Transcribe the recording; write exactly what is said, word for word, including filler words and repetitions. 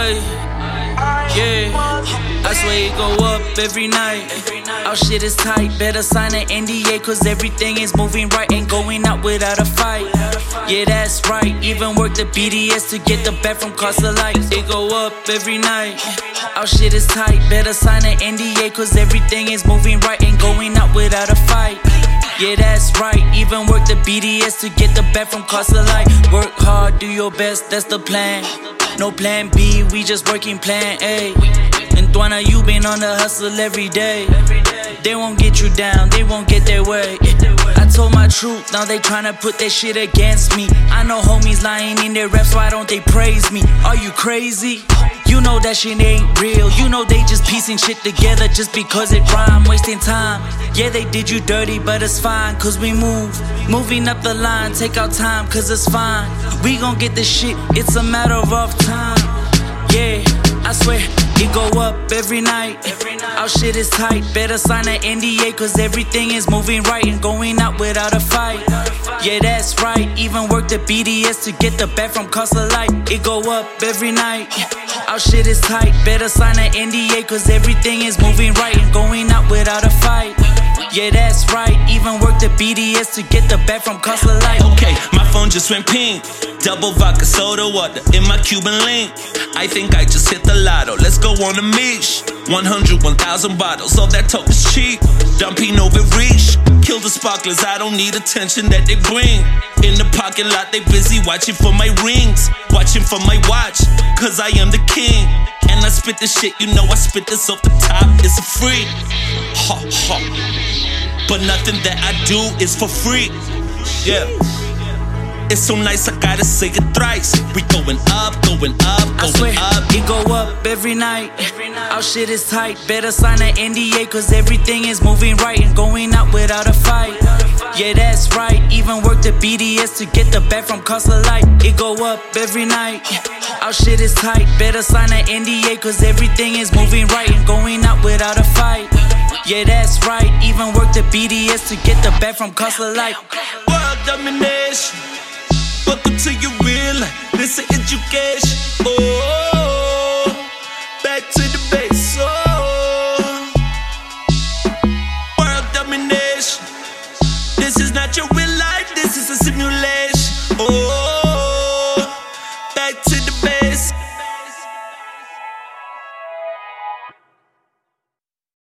Aye, yeah, I swear it go up every night. Our shit is tight, better sign an N D A, cause everything is moving right, ain't going out without a fight. Yeah, that's right, even work the B D S to get the back from cost of life. It go up every night. Our shit is tight, better sign an N D A, cause everything is moving right, ain't going out without a fight. Yeah, that's right, even work the B D S to get the back from cost of life. Work hard, do your best, that's the plan. No plan B, we just working plan A. And Dwana, you been on the hustle every day. They won't get you down, they won't get their way. I told my truth, now they tryna put that shit against me. I know homies lying in their raps, why don't they praise me? Are you crazy? You know that shit ain't real. You know they just piecing shit together just because it rhyme, wasting time. Yeah, they did you dirty, but it's fine, cause we move. Moving up the line, take our time, cause it's fine. We gon' get this shit, it's a matter of time. Yeah, I swear, it go up every night. Our shit is tight, better sign an N D A, cause everything is moving right and going out without a fight. Yeah, that's right, even work the B D S to get the back from cost of life. It go up every night. Our shit is tight, better sign an N D A, cause everything is moving right and going out without a fight. Yeah, that's right, even work the B D S to get the back from cost of life. Okay, my phone just went pink. Double vodka soda water in my Cuban link. I think I just hit the lotto, let's go on a mish. one hundred, one thousand bottles, all that talk is cheap. Dumping over reach, kill the sparklers, I don't need attention that they bring. In the parking lot, they busy watching for my rings. Watching for my watch, cause I am the king. And I spit this shit, you know I spit this off the top, it's a free. Ha ha. But nothing that I do is for free. Yeah. It's so nice, I gotta say it thrice. We going up, going up, going I swear, up. It go up every night. Our shit is tight, better sign an N D A, cause everything is moving right and going out without a fight. Yeah, that's right, even work the B D S to get the back from cost of life. It go up every night. Our shit is tight, better sign an N D A, cause everything is moving right and going out without a fight. Yeah, that's right, even work the B D S to get the back from cost of life. World domination. Welcome to your real life, listen education. Oh.